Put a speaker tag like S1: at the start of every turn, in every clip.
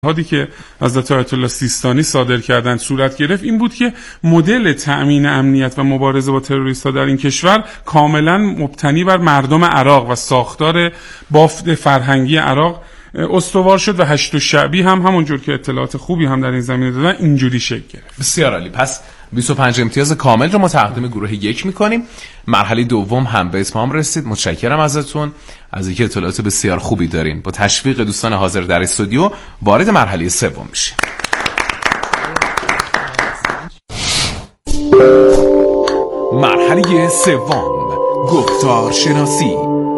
S1: هادی که حضرت آیت الله سیستانی صادر کردن صورت گرفت این بود که مدل تأمین امنیت و مبارزه با تروریست‌ها در این کشور کاملا مبتنی بر مردم عراق و ساختار بافت فرهنگی عراق استوار شد و هشت شعبی هم همونجور که اطلاعات خوبی هم در این زمینه دادن اینجوری شکل گرفت.
S2: بسیار عالی. پس 25 امتیاز کامل رو ما تقدیم گروه 1 میکنیم. مرحله دوم هم به اتمام رسید. متشکرم ازتون از اینکه اطلاعات بسیار خوبی دارین. با تشویق دوستان حاضر در استودیو وارد مرحله سوم میشیم. مرحله سوم، گفتار شناسی.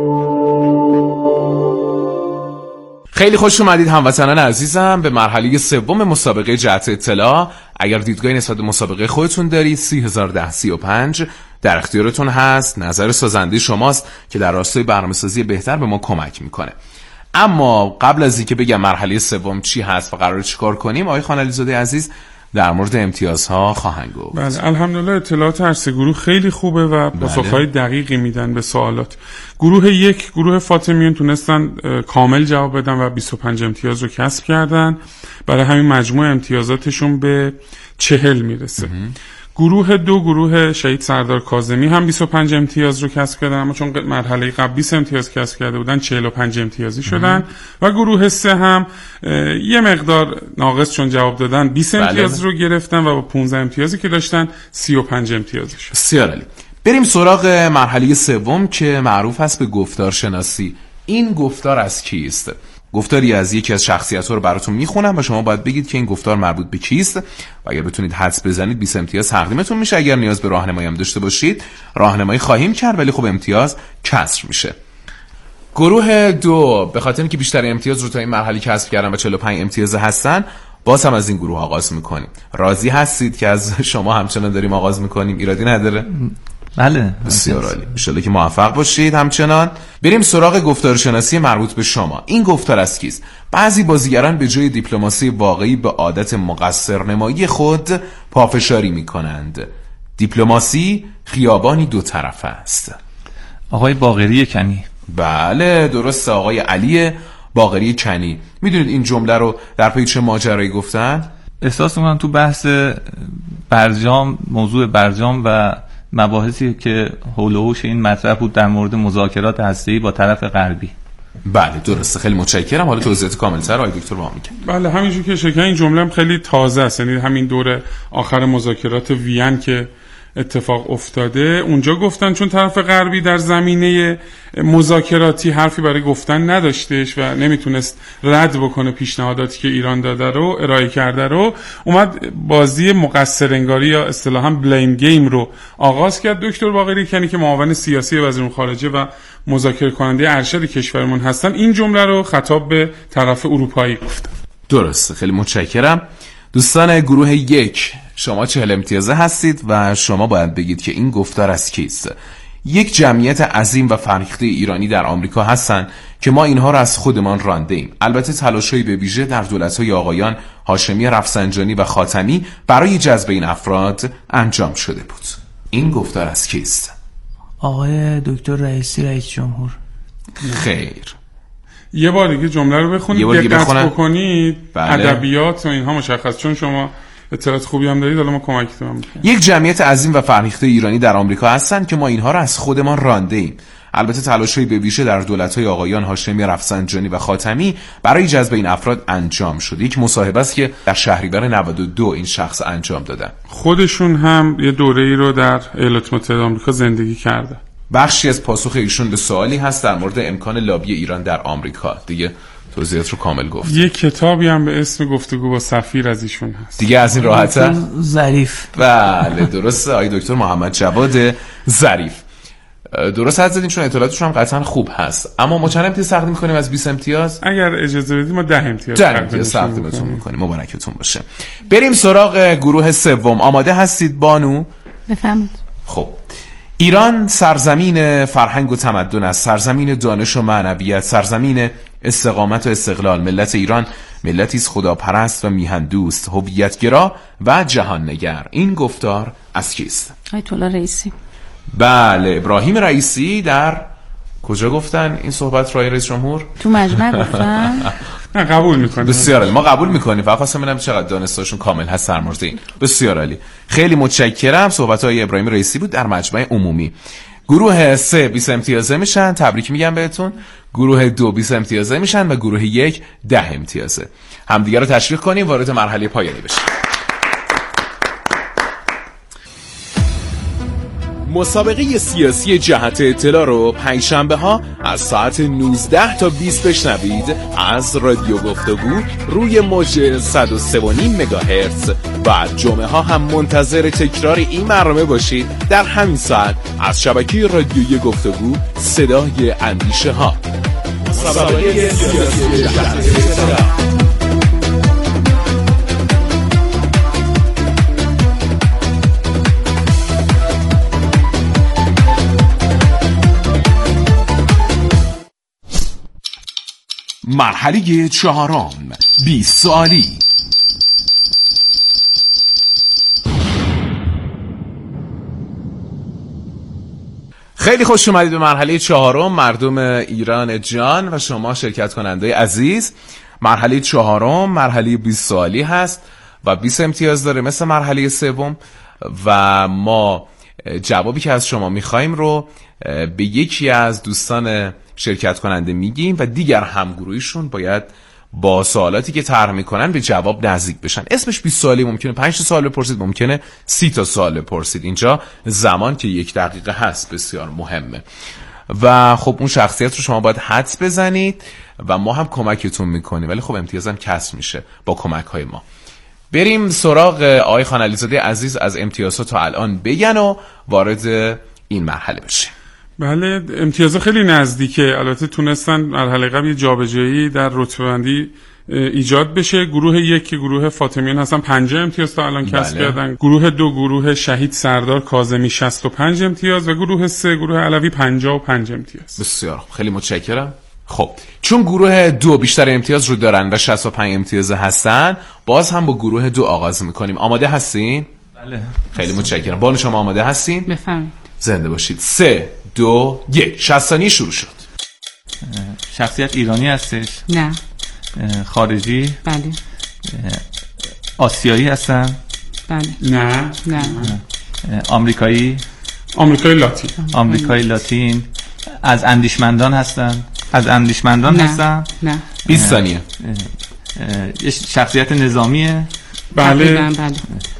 S2: خیلی خوش اومدید هموطنان عزیزم به مرحله سوم مسابقه جهت اطلاع. اگر دیدگاهی نسبت به مسابقه خودتون دارید 3001035 در اختیارتون هست. نظر سازنده شماست که در راستای برنامه‌سازی بهتر به ما کمک میکنه. اما قبل از اینکه بگم مرحله سوم چی هست و قراره چیکار کنیم، آقای خان علیزاده عزیز در مورد امتیازها خواهند گفت.
S1: بله، الحمدلله اطلاعات هر سه گروه خیلی خوبه و پاسخهای دقیقی میدن به سوالات. گروه 1 گروه فاطمیون تونستن کامل جواب بدن و 25 امتیاز رو کسب کردن. برای همین مجموع امتیازاتشون به 40 میرسه. گروه 2 گروه شهید سردار کاظمی هم 25 امتیاز رو کسب کردن، اما چون مرحله قبل 20 امتیاز کسب کرده بودن 45 امتیازی شدن. و گروه 3 هم یه مقدار ناقص چون جواب دادن 20 امتیاز رو گرفتن و با 15 امتیازی که داشتن 35 امتیازی شد.
S2: بسیار عالی. بریم سراغ مرحله سوم که معروف هست به گفتار شناسی. این گفتار از کیست؟ گفتاری از یکی از شخصیت‌ها رو براتون میخونم و شما باید بگید که این گفتار مربوط به کیست و اگر بتونید حدس بزنید 20 امتیاز تقدیمتون میشه. اگر نیاز به راهنمایی هم داشته باشید راهنمایی خواهیم کرد، ولی خب امتیاز کسر میشه. گروه 2 به خاطر اینکه بیشتر امتیاز رو تا این مرحله کسب کردن و 45 امتیاز هستن، باز هم از این گروه آغاز میکنیم. راضی هستید که از شما همچنان داریم آغاز میکنیم؟ ایرادی نداره؟
S3: بله.
S2: بسیار عالی. ان شاءالله که موفق باشید. همچنان بریم سراغ گفتار شناسی مربوط به شما. این گفتار از کیست؟ بعضی بازیگران به جای دیپلماسی واقعی به عادت مقصرنمایی خود پافشاری میکنند. دیپلماسی خیابانی دو طرفه است.
S3: آقای باقری کنی.
S2: بله درسته، آقای علی باقری کنی. میدونید این جمله رو در پی چه ماجرایی گفتن؟
S3: احساس میکنم تو بحث برجام، موضوع برجام و مباحثی که حول و حوش این مطرح بود در مورد مذاکرات هسته‌ای با طرف غربی.
S2: بله درسته، خیلی متشکرم. حالا توضیحات کامل‌تر آقای دکتر با میگن.
S1: بله همینجوری که شکل این جمله هم خیلی تازه است، یعنی همین دور آخر مذاکرات وین که اتفاق افتاده اونجا گفتن چون طرف غربی در زمینه مذاکراتی حرفی برای گفتن نداشتش و نمیتونست رد بکنه پیشنهاداتی که ایران داده رو ارائه کرده رو، اومد بازی مقصر انگاری یا اصطلاحاً بلیم گیم رو آغاز کرد. دکتر باقری کنی که معاون سیاسی وزیر خارجه و مذاکره کننده ارشد کشورمون هستن این جمله رو خطاب به طرف اروپایی گفتن.
S2: درسته، خیلی متشکرم. دوستان گروه 1 شما 40 امتیازه هستید و شما باید بگید که این گفتار از کیست. یک جمعیت عظیم و فرهیخته ایرانی در آمریکا هستند که ما اینها را از خودمان رانده ایم. البته تلاش‌های به ویژه در دولت‌های آقایان هاشمی رفسنجانی و خاتمی برای جذب این افراد انجام شده بود. این گفتار از کیست؟
S4: آقای دکتر رئیسی رئیس جمهور.
S2: خیر.
S1: یه بار دیگه جمله رو بخونید، دقت بکنید. ادبیات و اینها مشخص، چون شما اطلاعات خوبی هم دارید، حالا ما کمکتون می‌کنیم.
S2: یک جمعیت عظیم و فرهیخته ایرانی در آمریکا هستند که ما اینها را از خودمان رانده ایم. البته تلاش‌های به ویژه در دولت‌های آقایان هاشمی رفسنجانی و خاتمی برای جذب این افراد انجام شد. یک مصاحبه است که در شهریور 92 این شخص انجام دادن.
S1: خودشون هم یه دوره‌ای رو در ایالات متحده آمریکا زندگی کردن.
S2: بخشی از پاسخ ایشون به سوالی هست در مورد امکان لابی ایران در آمریکا. دیگه توضیحات رو کامل گفت.
S1: یه کتابی هم به اسم گفتگو با سفیر از ایشون هست.
S2: دیگه از این راحته؟
S4: ظریف.
S2: بله درسته، آقای دکتر محمد جواد ظریف. درست حد زدیم، چون اطلاعاتشون هم قطعا خوب هست. اما ما چند امتیاز تقدیم کنیم از 20 امتیاز؟
S1: اگر اجازه بدید ما 10 امتیاز
S2: تقدیمتون میکنیم. مبارکتون باشه. بریم سراغ گروه سوم. آماده هستید بانو؟
S5: بفرمایید.
S2: خب ایران سرزمین فرهنگ و تمدن است، سرزمین دانش و معنویت، سرزمین استقامت و استقلال. ملت ایران ملتی است خداپرست و میهن دوست، هویتگرا و جهان نگر. این گفتار از کیست؟
S5: آیت الله رئیسی.
S2: بله، ابراهیم رئیسی. در کجا گفتن این صحبت رای رئیس جمهور؟
S5: تو مجمع گفتن.
S1: قبول میکنیم.
S2: بسیار عالی، ما قبول میکنیم. فقط خواستم ببینم چقدر دانششون کامل هست در مورد این. بسیار عالی، خیلی متشکرم. صحبت‌های ابراهیم رئیسی بود در مجمع عمومی. گروه 3 20 امتیازه میشن، تبریک میگم بهتون. گروه 2 20 امتیازه میشن و گروه 1 10 امتیازه. همدیگه رو تشویق کنیم وارد مرحله پایانی بشیم. مسابقه سیاسی جهت اطلاع رو پنجشنبه ها از ساعت 19 تا 20 بشنوید از رادیو گفتگو روی موج 103.5 مگاهرتز و جمعه ها هم منتظر تکرار این برنامه باشید در همین ساعت از شبکه رادیویی گفتگو صدای اندیشه ها. مسابقه سیاسی جهت اطلاع. مرحله 4 20 سوالی. خیلی خوش اومدید به مرحله 4 مردم ایران جان و شما شرکت کننده عزیز. مرحله 4 مرحله 20 سوالی هست و 20 امتیاز داره مثل مرحله 3 و ما جوابی که از شما میخوایم رو به یکی از دوستان شرکت کننده میگیم و دیگر همگروهیشون باید با سوالاتی که طرح میکنن به جواب نزدیک بشن. اسمش 20 سوالی، ممکنه 5 سوال بپرسید، ممکنه 30 تا سوال بپرسید. اینجا زمان که 1 دقیقه هست بسیار مهمه و خب اون شخصیت رو شما باید حدس بزنید و ما هم کمکتون میکنیم، ولی خب امتیازم کسر میشه با کمک های ما. بریم سراغ آقای خان علیزاده عزیز از امتیازات تا الان بگن و وارد این مرحله بشیم.
S1: بله، امتیازها خیلی نزدیکه. البته تونستن مرحله قبل یه جابجایی در رتبه‌بندی ایجاد بشه. گروه 1 که گروه فاطمیان هستن 50 امتیاز تا الان کسب کردن. گروه 2 گروه شهید سردار کاظمی 65 امتیاز و گروه 3 گروه علوی 55 امتیاز.
S2: بسیار خیلی متشکرم. خب چون گروه 2 بیشتر امتیاز رو دارن و 65 امتیاز هستن، باز هم با گروه 2 آغاز میکنیم. آماده هستین؟
S3: بله.
S2: خیلی متشکرم. بانو شما آماده هستین؟
S5: بفرمایید.
S2: زنده باشید. 3 2 1 60 ثانیه شروع شد.
S3: شخصیت ایرانی هستش؟
S5: نه.
S3: خارجی؟
S5: بله.
S3: آسیایی هستن؟
S5: بله.
S1: نه.
S3: آمریکایی؟
S1: آمریکای لاتین.
S3: آمریکای لاتین. از اندیشمندان هستن؟ از اندیشمندان هستن؟
S5: نه.
S2: 20 ثانیه.
S3: شخصیت نظامیه؟
S1: بله.
S5: بله.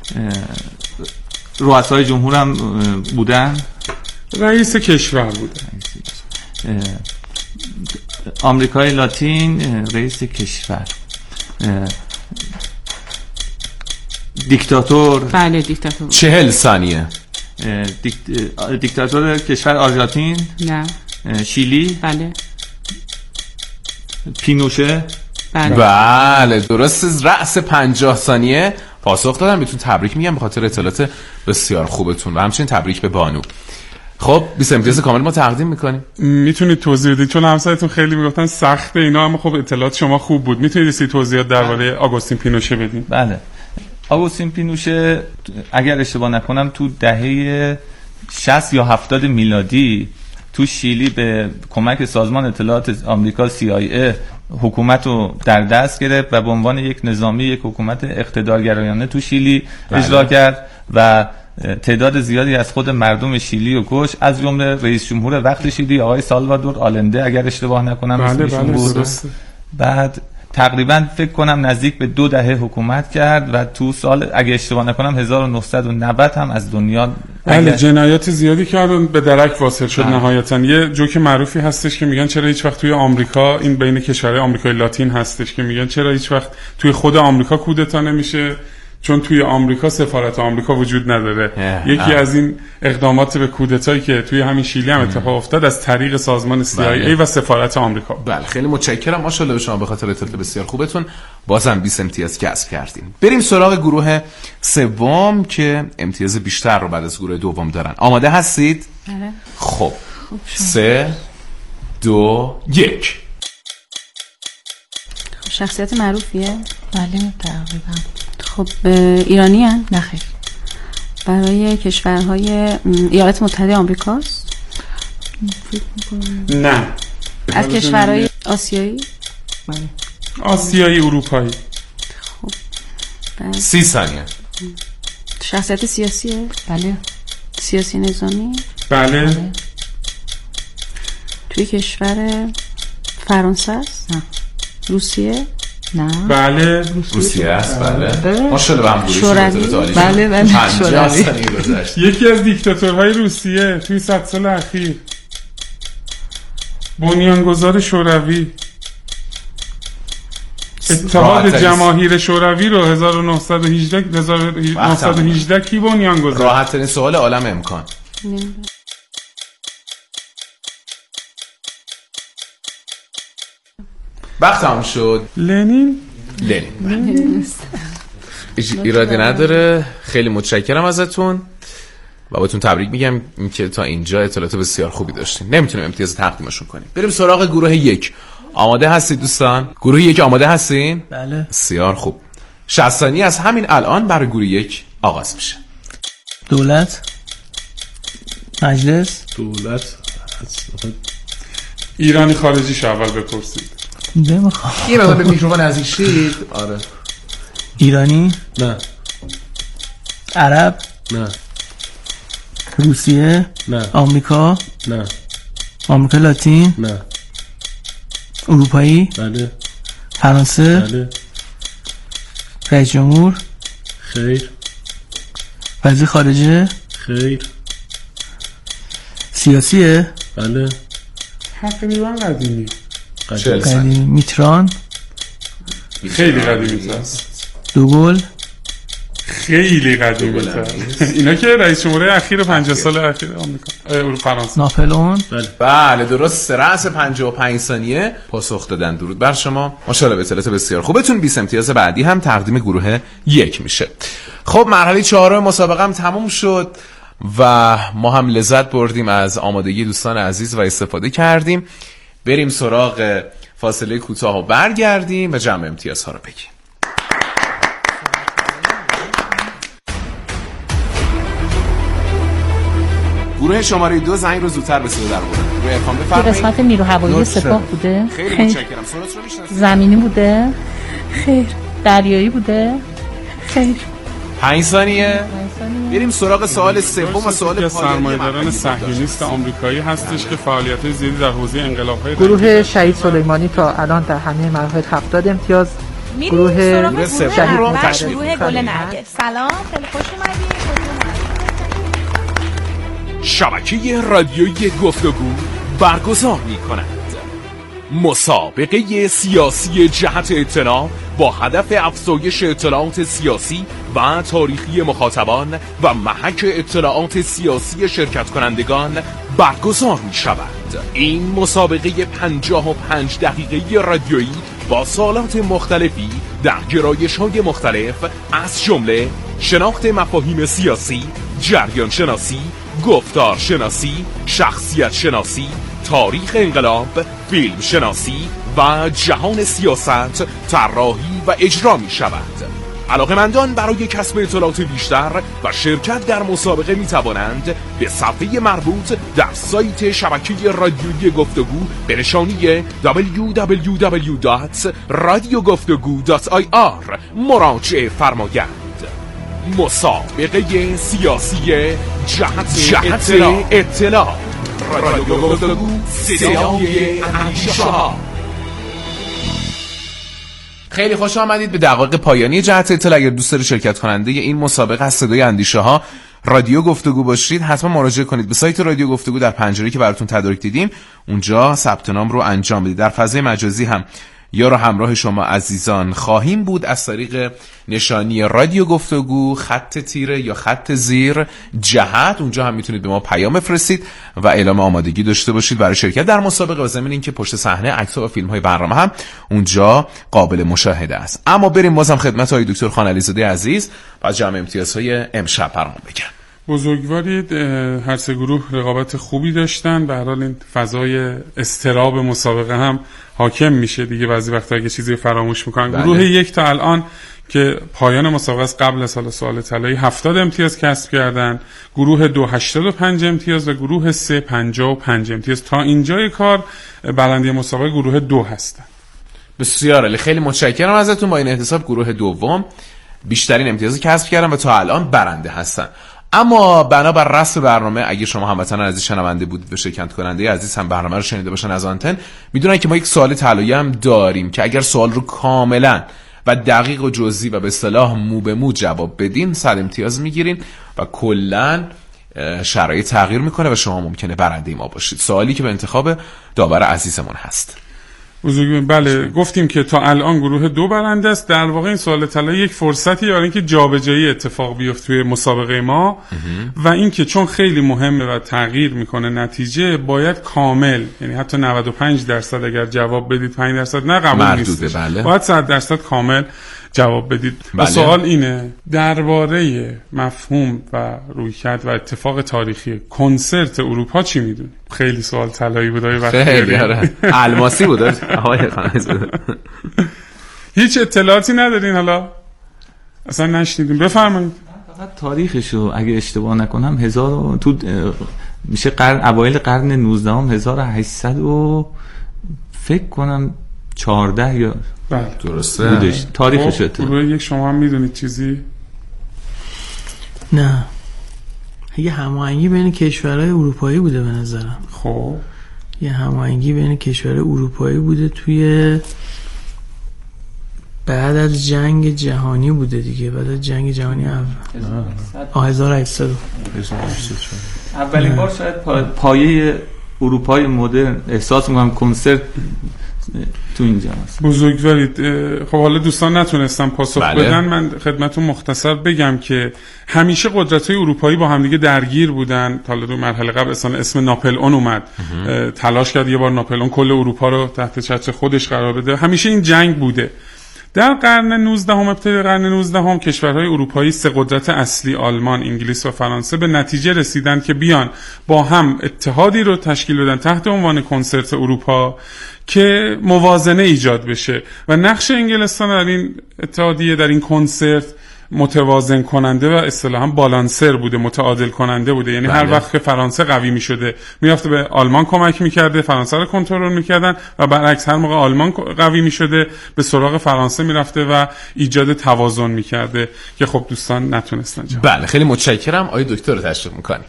S3: رؤسای جمهور هم بودن؟
S1: رئیس کشور بودن.
S3: آمریکای لاتین، رئیس کشور. دیکتاتور؟
S5: بله دیکتاتور.
S2: 40 ثانیه.
S3: دیکتاتور کشور آرژانتین؟
S5: نه.
S3: شیلی؟
S5: بله.
S3: پینوشه؟
S2: بله درست. رأس 50 ثانیه پاسخ دادم. بهتون تبریک میگم به خاطر اطلاعات بسیار خوبتون و همچنین تبریک به بانو. خب 20 امتیاز کامل ما تقدیم میکنیم.
S1: میتونید توضیح بدید چون همسایتون خیلی میگفتن سخته اینا، اما خب اطلاعات شما خوب بود. میتونید این توضیحات درباره آگوستین پینوشه بدین؟
S3: بله. آگوستین پینوشه اگر اشتباه نکنم تو دهه 60 یا 70 میلادی تو شیلی به کمک سازمان اطلاعات آمریکا CIA حکومت رو در دست گرفت و به عنوان یک نظامی یک حکومت اقتدارگرایانه تو شیلی اجرا کرد و تعداد زیادی از خود مردم شیلی رو کشت، از جمله رئیس جمهور وقت شیلی آقای سالوادور آلنده اگر اشتباه نکنم.
S1: بله درسته.
S3: بعد تقریبا فکر کنم نزدیک به 2 دهه حکومت کرد و تو سال اگه اشتباه نکنم 1990 هم از دنیا
S1: جنایات زیادی کردن، به درک واصل شد. نهایتا یه جوک معروفی هستش که میگن چرا هیچ وقت توی آمریکا، این بین کشورهای آمریکای لاتین هستش، که میگن چرا هیچ وقت توی خود آمریکا کودتا نمیشه، چون توی آمریکا سفارت آمریکا وجود نداره. یکی از این اقدامات به کودتایی که توی همین شیلی هم اتفاق افتاد از طریق سازمان CIA و سفارت آمریکا.
S2: بله خیلی متشکرم. ماشاءالله به شما به خاطر اطلاعات بسیار خوبتون. بازم 20 امتیاز کسب کردین. بریم سراغ گروه 3 که امتیاز بیشتر رو بعد از گروه 2 دارن. آماده هستید؟
S5: بله.
S2: خب 3 2 1
S5: شخصیت معروفیه؟
S6: بله تقریبا.
S5: خب ایرانی هن؟
S6: نه خیر.
S5: برای کشورهای ایالات متحده آمریکاست؟
S1: نه.
S5: از کشورهای آسیایی؟
S6: بله.
S1: آسیایی اروپایی.
S2: 30 ثانیه.
S5: شخصیت سیاسیه؟
S6: بله.
S5: سیاسی نظامی؟
S1: بله.
S5: توی کشور فرانسه است؟
S6: نه.
S5: روسیه؟
S6: نه.
S1: بله.
S2: روسیه است. بله. ماشاءالله به هم گوشی
S5: شوروی؟
S6: بله شوروی.
S1: یکی از دیکتاتورهای روسیه توی 100 سال اخیر، بنیانگذار شوروی. اتحاد جماهیر شوروی رو 1918 کی بنیان گذاشت؟
S2: راحت ترین سوال عالم امکان. وقت تمام شد.
S1: لنین.
S2: ایرادی نداره. خیلی متشکرم ازتون و بهتون تبریک میگم که تا اینجا اطلاعات بسیار خوبی داشتیم. نمیتونیم امتیاز تقدیمشون کنیم. بریم سراغ گروه 1. آماده هستید دوستان؟ گروه 1 آماده هستین؟
S4: بله.
S2: بسیار خوب. 60 ثانیه از همین الان برای گروه 1 آغاز میشه.
S4: دولت، مجلس،
S1: ایرانی خارجیش اول بپرسید.
S4: نمیخوام.
S2: یه مقدار به میکروفون نزدیک شید. آره.
S4: ایرانی،
S7: نه.
S4: عرب،
S7: نه.
S4: روسیه،
S7: نه.
S4: آمریکا،
S7: نه.
S4: آمریکا لاتین،
S7: نه.
S4: اروپایی،
S7: بله.
S4: فرانسه،
S7: بله.
S4: رئیس جمهور،
S7: خیر.
S4: وزیر خارجه،
S7: خیر.
S4: سیاسیه،
S7: بله.
S1: تقریبا قدیمی.
S4: قدیمی. میتران،
S1: خیلی قدیمی تست.
S4: دوگل،
S1: خیلی قدیمی تست. اینا که رئیس جمهوری اخیر 50 سال اخیر آمریکا فرانسه.
S4: ناپلئون.
S2: بله درست. رأس 55 ثانیه پاسخ دادن. درود بر شما. ماشاءالله به اطلاعات بسیار خوبتون. 20 امتیاز بعدی هم تقدیم گروه 1 میشه. خب مرحله 4 مسابقه هم تموم شد و ما هم لذت بردیم از آمادگی دوستان عزیز و استفاده کردیم. بریم سراغ فاصله کوتاه و برگردیم و جمع امتیازها رو بگیم. گروه شماره 2 زنگ رو زودتر به صدا در آوردن. روی ارقام بفرمایید.
S6: قسمت نیروهوایی سپاه بوده؟
S2: خیلی متشکرم. سوالات رو میشناسید؟
S6: زمینی بوده؟
S5: خیر.
S6: دریایی بوده؟
S5: خیر.
S2: 5 ثانیه. بریم سراغ سوال سوم و سوال
S1: که
S2: پایانی.
S1: سرمایه‌داران صهیونیست آمریکایی هستش که فعالیت‌های زیادی در حوزه انقلاب‌های
S8: گروه شهید سلیمانی تا الان در همه مراحل 70 امتیاز. گروه
S2: سوم رو تشریح
S9: گروه گل نرگس. سلام، خیلی خوش اومدید.
S2: شبکه رادیویی گفتگو برگزار می‌کند مسابقه سیاسی جهت اطلاع با هدف افزایش اطلاعات سیاسی و تاریخی مخاطبان و محک اطلاعات سیاسی شرکت کنندگان برگزار می شود. این مسابقه 55 دقیقه رادیویی با سوالات مختلفی در گرایش‌های مختلف از جمله شناخت مفاهیم سیاسی، جریان شناسی، گفتار شناسی، شخصیت شناسی، تاریخ انقلاب، فیلم شناسی و جهان سیاست طراحی و اجرا می شود. علاقه‌مندان برای کسب اطلاعات بیشتر و شرکت در مسابقه می توانند به صفحه مربوط در سایت شبکه رادیویی گفتگو به نشانی www.radiogoftagoo.ir مراجعه فرمایند. مسابقه سیاسی جهت اطلاع رادیو گفتگو، صدای اندیشه ها. خیلی خوش آمدید به دقایق پایانی جهت اطلاع. اگر دوست دارید شرکت کننده این مسابقه از صدای اندیشه ها رادیو گفتگو باشید، حتما مراجعه کنید به سایت رادیو گفتگو. در پنجره‌ای که براتون تدارک دیدیم اونجا ثبت نام رو انجام بدید. در فضای مجازی هم یار و همراه شما عزیزان خواهیم بود از طریق نشانی رادیو گفتگو خط تیره یا خط زیر جهت. اونجا هم میتونید به ما پیام بفرستید و اعلام آمادگی داشته باشید برای شرکت در مسابقه. و ضمن اینکه پشت صحنه عکس‌ها و فیلم‌های برنامه هم اونجا قابل مشاهده است. اما بریم بازم خدمت آقای دکتر خانعلی‌زاده عزیز و از جمع امتیازهای امشب برام بگم.
S1: بزرگوارید. هر سه گروه رقابت خوبی داشتن. به هر حال این فضای اضطراب مسابقه هم حاکم میشه دیگه بعضی وقتا اگه چیزی فراموش میکنن.
S2: بله.
S1: گروه 1 تا الان که پایان مسابقه از قبل از سال طلایی 70 امتیاز کسب کردن، گروه 2 85 امتیاز و گروه 3 55 امتیاز. تا اینجای کار برنده مسابقه گروه 2 هستن.
S2: بسیار عالی، خیلی متشکرم ازتون. با این احتساب گروه دوم بیشترین امتیاز کسب کردن و تا الان برنده هستن. اما بنابر رسم برنامه، اگه شما هموطن عزیز شنونده بودید و شرکت کننده عزیز هم برنامه رو شنیده باشن از آنتن، میدونن که ما یک سوال طلایی هم داریم که اگر سوال رو کاملا و دقیق و جزئی و به اصطلاح مو به مو جواب بدین 100 امتیاز میگیرین و کلا شرایط تغییر میکنه و شما ممکنه برنده ما باشید. سوالی که به انتخاب داور عزیزمون هست.
S1: بله، گفتیم که تا الان گروه 2 برنده است. در واقع این سوال طلا یک فرصتی برای اینکه جابجایی اتفاق بیفته توی مسابقه ما و اینکه چون خیلی مهمه و تغییر میکنه نتیجه، باید کامل، یعنی حتی 95% اگر جواب بدید 5% نه قبول نیست.
S2: بله.
S1: باید 100% کامل جواب بدید.
S2: بله.
S1: و سوال اینه، درباره مفهوم و رویکرد و اتفاق تاریخی کنسرت اروپا چی میدونی؟ خیلی سوال طلایی بود.
S2: خیلی الماسی بود آقای خانیز.
S1: هیچ اطلاعاتی ندارین حالا؟ اصلا نشنیدیم؟ بفرمایید.
S3: فقط تاریخشو اگه اشتباه نکنم تو میشه اوایل قرن 19 1800 و فکر کنم 14 یا
S2: درسته
S3: بودش. تاریخش
S1: گروه یک شما هم میدونید چیزی؟
S4: نه، یه هماهنگی بین کشورهای اروپایی بوده به نظرم.
S1: خب
S4: یه هماهنگی بین کشورهای اروپایی بوده توی بعد از جنگ جهانی بوده دیگه، بعد از جنگ جهانی اول 1800
S3: اولین بار شاید پایه اروپای مدرن احساس میکنم کنسرت تو اینجا هست.
S1: بزرگوارید. خب حالا دوستان نتونستم پاسخ بدن، من خدمتون مختصر بگم که همیشه قدرت‌های اروپایی با همدیگه درگیر بودن. حالا تو مرحله قبل اسم ناپلئون اومد، تلاش کرد یه بار ناپلئون کل اروپا رو تحت چتر خودش قرار بده. همیشه این جنگ بوده. در قرن 19 ابتدای قرن 19 کشورهای اروپایی سه قدرت اصلی آلمان، انگلیس و فرانسه به نتیجه رسیدن که بیان با هم اتحادی رو تشکیل بدن تحت عنوان کنسرت اروپا که موازنه ایجاد بشه و نقش انگلستان در این اتحادیه، در این کنسرت، متوازن کننده و اصطلاحاً بالانسر بوده، متعادل کننده بوده. یعنی هر وقت که فرانسه قوی می شده میرفته به آلمان کمک میکرده، فرانسه رو کنترل میکردن و برعکس هر موقع آلمان قوی می شده به سراغ فرانسه میرفته و ایجاد توازن میکرده که خب دوستان نتونستن جواب.
S2: بله خیلی متشکرم. آقای دکتر رو تشویق میکنیم.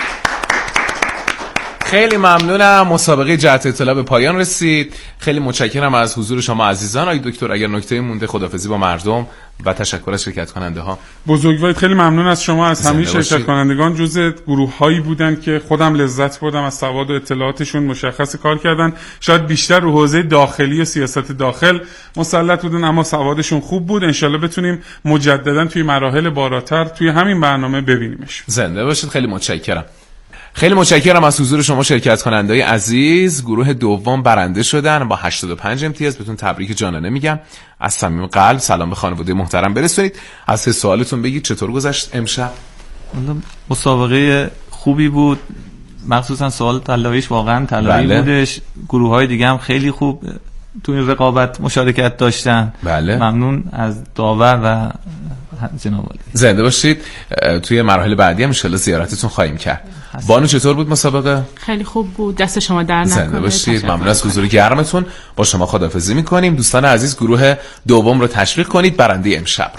S2: خیلی ممنونم. مسابقه جهت اطلاع به پایان رسید. خیلی متشکرم از حضور شما عزیزان. آقای دکتر اگر نکته مونده خداحافظی با مردم و تشکر از شرکت کننده ها.
S1: بزرگوارید، خیلی ممنون از شما. از همه شرکت کنندگان جزء گروه هایی بودن که خودم لذت بردم از سواد و اطلاعاتشون. مشخص کار کردن، شاید بیشتر رو حوزه داخلی و سیاست داخل مسلط بودن اما سوادشون خوب بود. انشالله بتونیم مجددا توی مراحل بالاتر توی همین برنامه ببینیمش.
S2: زنده باشید. خیلی متشکرم. خیلی متشکرم از حضور شما شرکت کننده‌های عزیز. گروه دوم برنده شدن با 85 امتیاز. بهتون تبریک جانانه میگم. از صمیم قلب سلام به خانواده محترم برسونید. از سه سوالتون بگید چطور گذشت امشب؟
S3: مسابقه خوبی بود، مخصوصا سوال طلاییش واقعا طلایی بودش. گروه‌های دیگه هم خیلی خوب تو این رقابت مشارکت داشتن. ممنون از داور و جناب عالی.
S2: زنده باشید. توی مراحل بعدی هم ان شاءالله زیارتتون خواهیم کرد. بانو چطور بود مسابقه؟
S6: خیلی خوب بود. دست شما در نکنه.
S2: زنده باشید. ممنون از حضور گرمتون. با شما خداحافظی می‌کنیم. دوستان عزیز گروه دوم رو تشویق کنید. برنده امشب.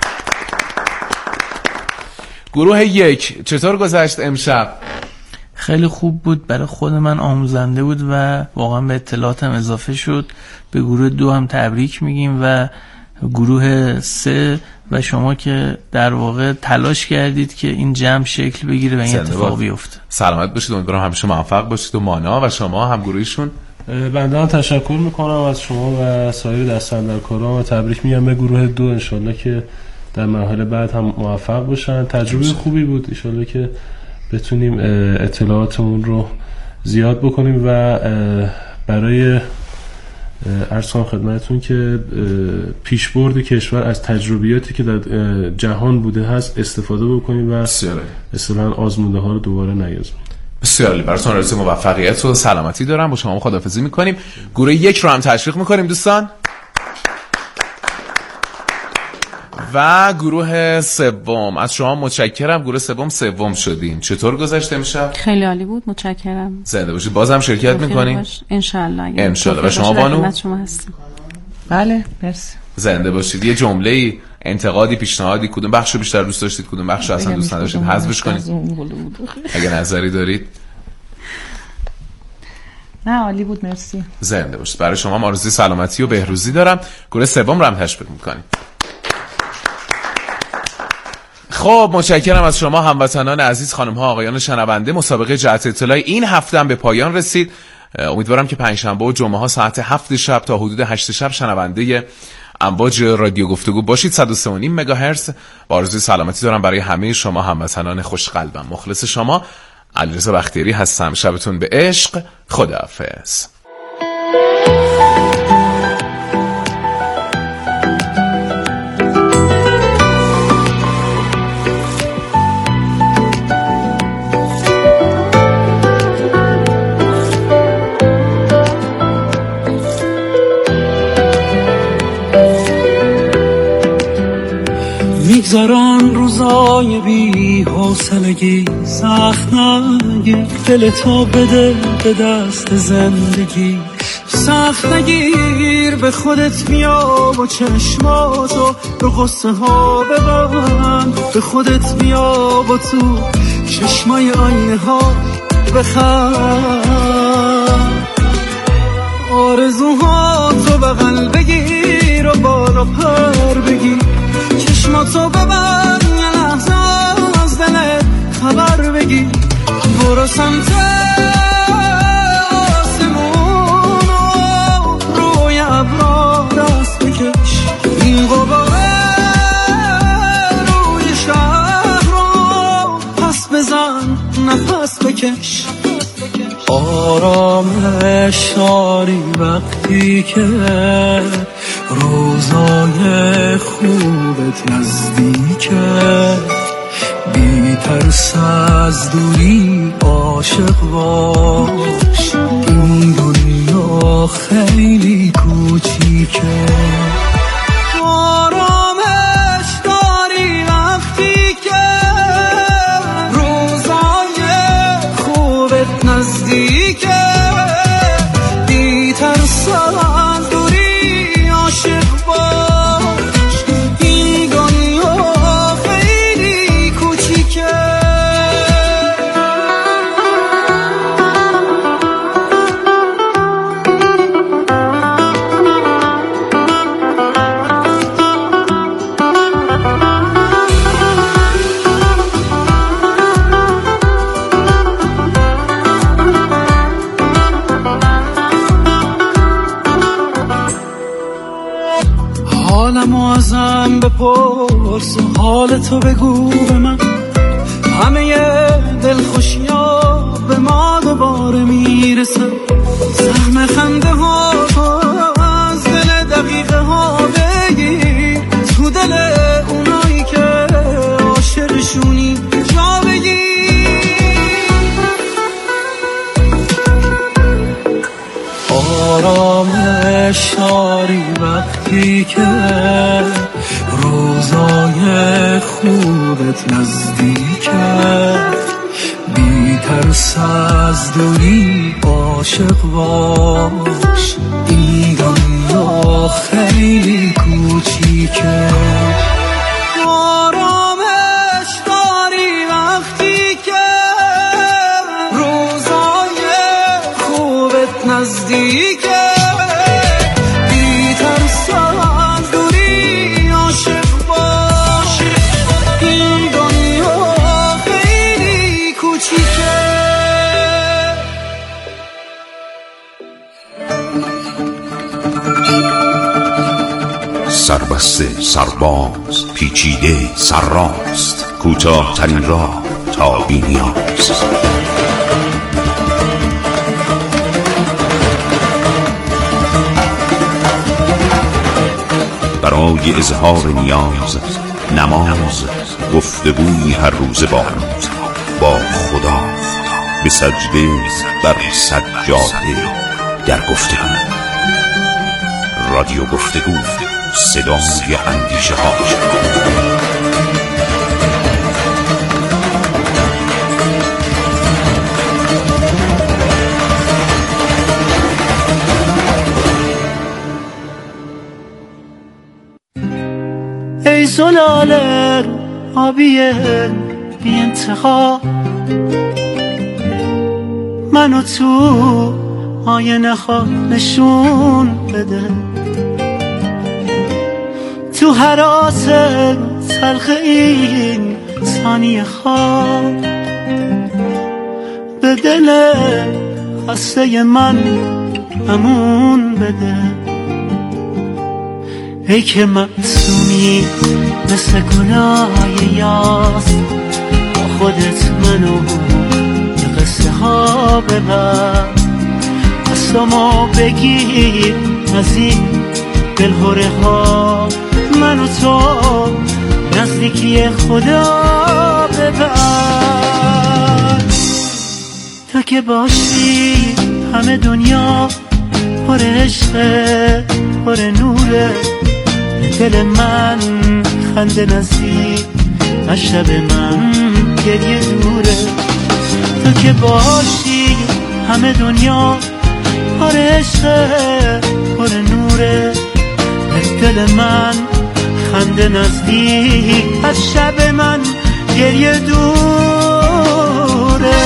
S2: گروه یک چطور گذشت امشب؟
S4: خیلی خوب بود. برای خود من آموزنده بود و واقعا به اطلاعاتم اضافه شد. به گروه دو هم تبریک میگیم و گروه سه و شما که در واقع تلاش کردید که این جمع شکل بگیره و این اتفاق بیفته.
S2: سلامت باشید. امیدوارم همیشه موفق باشید و مانا و شما هم گروهشون.
S7: بنده هم تشکر میکنم از شما و سایر دستاندرکاران و تبریک میگم به گروه دو. انشالله که در مرحله بعد هم موفق باشن. تجربه خوبی بود. انشالله که بتونیم اطلاعاتمون رو زیاد بکنیم و برای عرض کنم خدمتتون که پیشبرد کشور از تجربیاتی که در جهان بوده هست استفاده بکنیم و اصلا آزموده ها رو دوباره نیازمیم.
S2: بسیار عالی. براتون آرزوی موفقیت و سلامتی دارم. با شما خداحافظی میکنیم. گروه یک رو هم تشویق میکنیم دوستان. و گروه سوم از شما متشکرم. گروه سوم شدین. چطور گذشت امشب؟
S5: خیلی عالی بود. متشکرم.
S2: زنده باشید. بازم شرکت میکنین؟
S5: انشالله.
S2: انشالله. و شما بانو؟
S5: شما هستیم.
S8: بله مرسی.
S2: زنده باشید. یه جمله‌ای، انتقادی، پیشنهادی، کدوم بخش رو بیشتر دوست داشتید، کدوم بخش رو اصلا دوست نداشتید، حذفش کنید اگه نظری دارید.
S8: نه عالی بود مرسی.
S2: زنده باشید. برای شما آرزوی سلامتی و بهروزی دارم. گروه سوم رو هم تشویق می‌کنیم. خب متشکرم از شما هموطنان عزیز، خانم‌ها آقایان شنونده. مسابقه جهت اطلاع این هفته هم به پایان رسید. امیدوارم که پنجشنبه و جمعه ها ساعت 7 شب تا حدود 8 شب شنونده امواج رادیو گفتگو باشید. 103.5 مگاهرتز. با آرزوی سلامتی دارم برای همه شما هموطنان خوشقلبم. مخلص شما علیرضا بختیاری هستم. شبتون به عشق. خداحافظ.
S10: میگذارن روزای بی حوصلگی، سخت نگیر دلتو بده به دست زندگی، سخت نگیر به خودت بیا و چشماتو به قصه ها ببند، به خودت بیا و تو چشمای آینه ها بخند، آرزوهاتو بغل بگیر و بالا پر بگیر، چشماتو ببند یه لحظه از دلت خبر بگیر، برو سمت آسمون و روی ابرا دست بکش، این غباره روی شهر رو پس بزن نفس بکش، آرامش داری وقتی که روزای خوبت نزدیکه، بی ترس از دوری عاشق باش، این دنیا خیلی کوچیکه، آرامش داری وقتی که روزای خوبت نزدیکه، بی ترس از دوری عاشق باش، این دنیا خیلی کوچیکه. حالمو ازم بپرس و حالتو بگو به من، همه دلخوشی‌ها به ما دوباره میرسن، سهم خنده ها از دل دقیقه ها بگیر، تو دل اونایی که عاشقشونی جا بگیر، آرامش داری وقتی که روزای خوبت نزدیکه، بی ترس از دوری عاشق باش، این دنیا خیلی کوچیکه، آرامش داری وقتی که روزای خوبت نزدیکه،
S11: سربسته سرباز پیچیده سرراست، کوتاه ترین راه تا بی نیاز، برای اظهار نیاز نماز، گفتگوی هر روزه با خدا، به سجده بر سجاده در گفتگو، رادیو گفتگو، صدای اندیشه ها.
S10: خیال آبی بی انتها منو تو آینه ها نشون بده، تو حراس تلخ این ثانیه ها به دل خسته من امون بده. ای که معصومی مثل گناه یاس، با خودت منو یه قصه ها ببر، قسمو بگیر از این دلهوره ها، منو تو نزدیکی خدا ببر. تا که باشی همه دنیا پر عشقه پر نوره، دل من خنده نزدیک از شب من گریه دوره. تو که باشی همه دنیا پر عشقه پر نوره، دل من خنده نزدیک از شب من گریه دوره.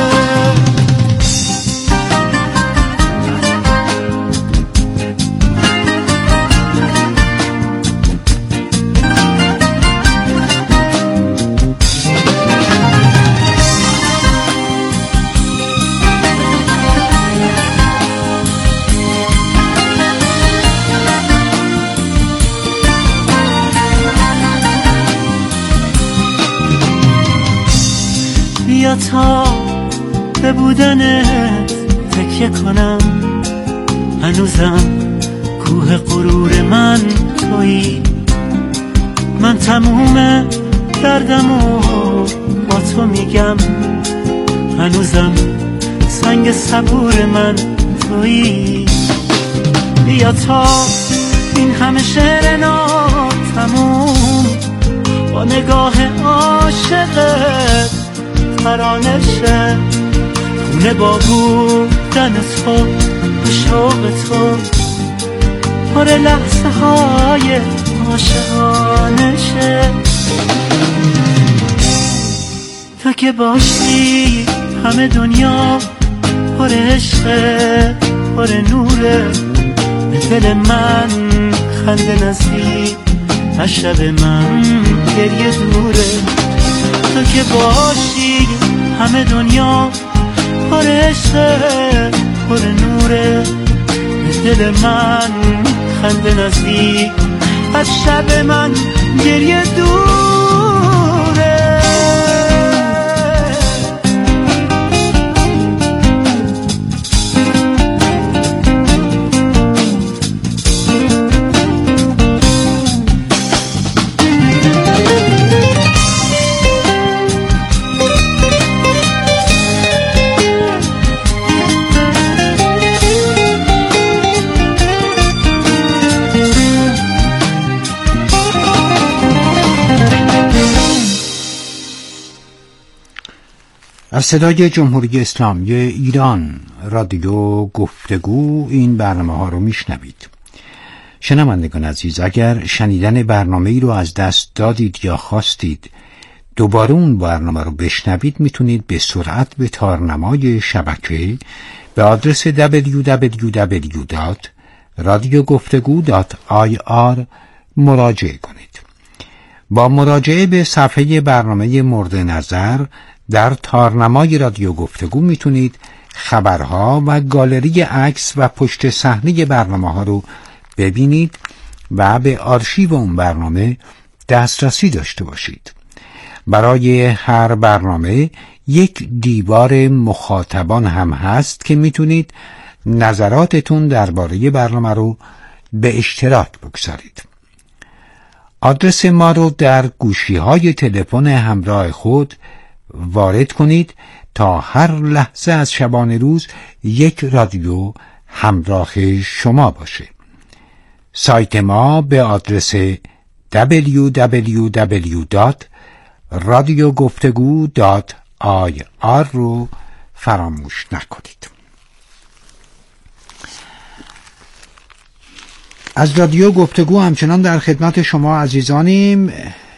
S10: بیا تا به بودنت تکیه کنم، هنوزم کوه غرور من تویی، من تموم دردمو با تو میگم، هنوزم سنگ صبور من تویی. بیا تا این همه شعر ناتموم با نگاه عاشقت ترانه شه، خونه با بودن تو به شوق تو پر لحظه های عاشقانه شه. تا که باشی همه دنیا پر عشقه پر نوره، به دل من خنده نزدیک از شب من گریه دوره. تو که باشی همه دنیا پر عشقه پر نوره، به دل من خنده نزدیک از شب من گریه دوره.
S12: از صدای جمهوری اسلامی ایران رادیو گفتگو این برنامه ها رو میشنوید. شنوندگان عزیز، اگر شنیدن برنامه ای رو از دست دادید یا خواستید دوباره اون برنامه رو بشنوید، میتونید به سرعت به تارنمای شبکه به آدرس www.radiogoftegu.ir مراجعه کنید. با مراجعه به صفحه برنامه مورد نظر در تارنمای رادیو گفتگو میتونید خبرها و گالری عکس و پشت صحنه برنامه ها رو ببینید و به آرشیو اون برنامه دسترسی داشته باشید. برای هر برنامه یک دیوار مخاطبان هم هست که میتونید نظراتتون درباره برنامه رو به اشتراک بگذارید. آدرس ما رو در گوشی‌های تلفن همراه خود وارد کنید تا هر لحظه از شبانه روز یک رادیو همراه شما باشه. سایت ما به آدرس www.radiogoftegu.ir رو فراموش نکنید. از رادیو گفتگو همچنان در خدمت شما عزیزانیم.